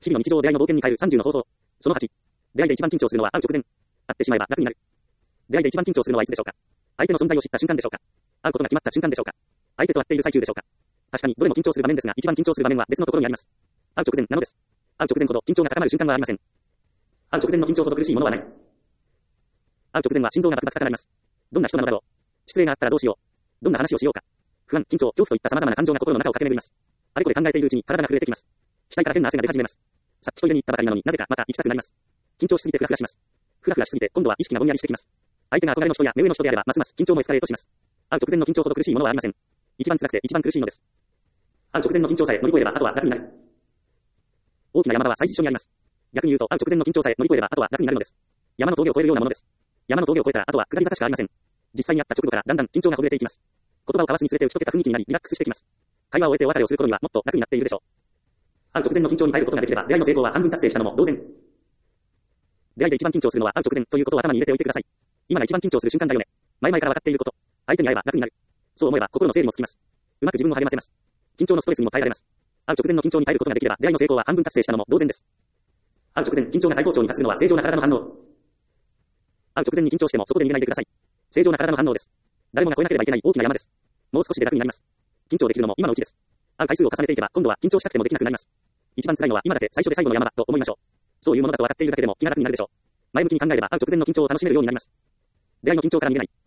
日々の日常を出会いの冒険に変える30の方法。その8。出会いで一番緊張するのは会う直前。会ってしまえば楽になる。出会いで一番緊張するのはいつでしょうか。相手の存在を知った瞬間でしょうか。会うことが決まった瞬間でしょうか。相手と会っている最中でしょうか。確かにどれも緊張する場面ですが、一番緊張する場面は別のところにあります。会う直前なのです。会う直前ほど緊張が高まる瞬間はありません。会う直前の緊張ほど苦しいものはない。会う直前は心臓がバクバク高鳴ります。どんな人なのだろう。失礼があったらどうしよう。どんな話をしようか。不安、緊張、恐怖といった様々な感情が心の中を駆け巡ります。あれこれ考えているうちに体が震えてきます。額から変な汗が出始めます。さっきトイレに行ったばかりなのになぜかまた行きたくなります。緊張しすぎてフラフラします。フラフラしすぎて今度は意識がぼんやりしてきます。相手が憧れの人や目上の人であればますます緊張もエスカレートします。会う直前の緊張ほど苦しいものはありません。一番辛くて一番苦しいのです。会う直前の緊張さえ乗り越えればあとは楽になる。大きな山場は最初にあります。逆に言うと会う直前の緊張さえ乗り越えればあとは楽になるのです。山の峠を越えるようなものです。山の峠を越えたらあとは下り坂しかありません。実際に会った直後からだんだん緊張がほぐれていきます。言葉を交わすにつれて打ち解けた雰囲気になりリラックスしてきます。会話を終えてお別れをする頃にはもっと楽になっているでしょう。会う直前の緊張に耐えることができれば出会いの成功は半分達成したのも同然。出会いで一番緊張するのは会う直前ということを頭に入れておいてください。今が一番緊張する瞬間だよね。前々から分かっていること。相手に会えば楽になる。そう思えば心の整理もつきます。うまく自分を励ませます。緊張のストレスにも耐えられます。会う直前の緊張に耐えることができれば出会いの成功は半分達成したのも同然です。会う直前緊張が最高潮に達するのは正常な体の反応。会う直前に緊張してもそこで逃げないでください。正常な体の反応です。誰もが越えなければいけない大きな山です。もう少しで楽になります。緊張できるのも今のうちです。会う回数を重ねていけば今度は緊張したくてもできなくなります。一番辛いのは今だけ最初で最後の山だと思いましょう。そういうものだと分かっているだけでも気が楽になるでしょう。前向きに考えれば会う直前の緊張を楽しめるようになります。出会いの緊張から逃げない。